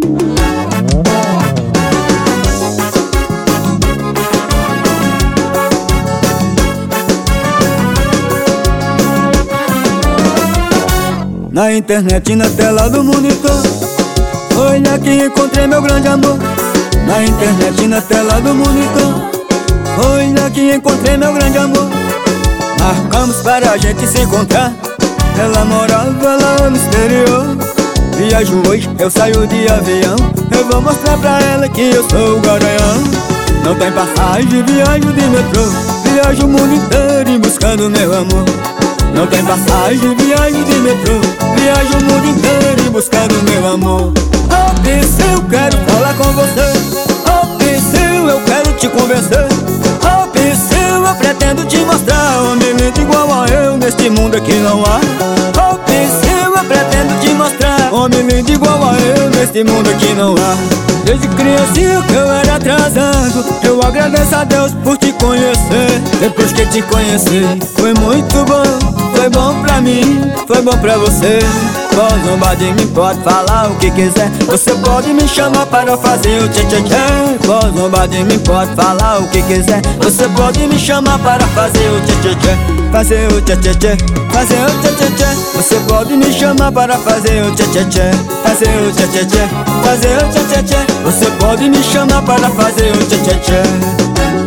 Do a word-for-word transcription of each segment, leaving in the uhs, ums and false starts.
Na internet e na tela do monitor, foi lá que encontrei meu grande amor. Na internet e na tela do monitor, foi lá que encontrei meu grande amor. Marcamos para a gente se encontrar. Ela morava lá no exterior. Viajo hoje, eu saio de avião. Eu vou mostrar pra ela que eu sou o garanhão. Não tem passagem, viajo de metrô. Viajo o mundo inteiro em busca do meu amor. Não tem passagem, viagem de metrô. Viajo o mundo inteiro em busca do meu amor. Oh, Psyu, eu quero falar com você. Oh, Psyu, eu quero te convencer. Oh, Psyu, eu pretendo te mostrar homem lindo igual a eu neste mundo aqui não há. Oh, Psyu, eu pretendo te mostrar homem lindo igual a eu neste mundo aqui não há. Desde criancinha que eu era atrasado, eu agradeço a Deus por te conhecer. Depois que te conheci, foi muito bom. Foi bom pra mim, foi bom pra você. Pode zombar de mim, pode falar o que quiser. Você pode me chamar para fazer o tchê-tchê-tchê. Pode zombar de mim, pode falar o que quiser. Você pode me chamar para fazer o tchê-tchê-tchê. Fazer o tchê-tchê-tchê, fazer o tchê-tchê-tchê. Você pode me chamar para fazer o tchê-tchê-tchê. Fazer o tchê-tchê-tchê, fazer o tchê-tchê-tchê. Você pode me chamar para fazer o tchê-tchê-tchê.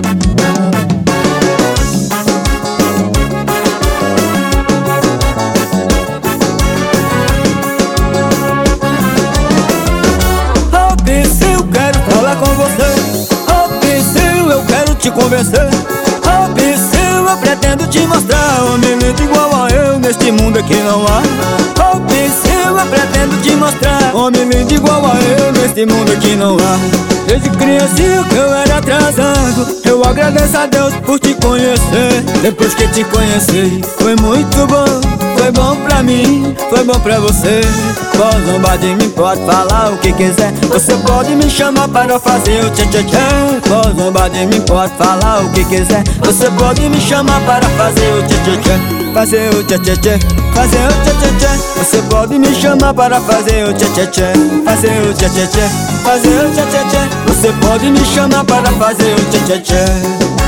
Te convencer. Oh, Psyu, eu pretendo te mostrar homem lindo igual a eu neste mundo aqui não há. Oh, Psyu, eu pretendo te mostrar homem lindo igual a eu neste mundo aqui não há. Desde criancinha que eu era atrasado, eu agradeço a Deus por te conhecer. Depois que te conheci, foi muito bom. Foi bom pra mim, foi bom pra você. Pode zombar de mim, pode falar o que quiser. Você pode me chamar para fazer o tchê-tchê-tchê. Pode zombar de mim, pode falar o que quiser. Você pode me chamar para fazer o tchê-tchê-tchê. Fazer o tchê-tchê-tchê, fazer o tchê-tchê-tchê. Você pode me chamar para fazer o tchê-tchê-tchê. Fazer o tchê-tchê-tchê, fazer o tchê-tchê-tchê. Você pode me chamar para fazer o tchê-tchê-tchê.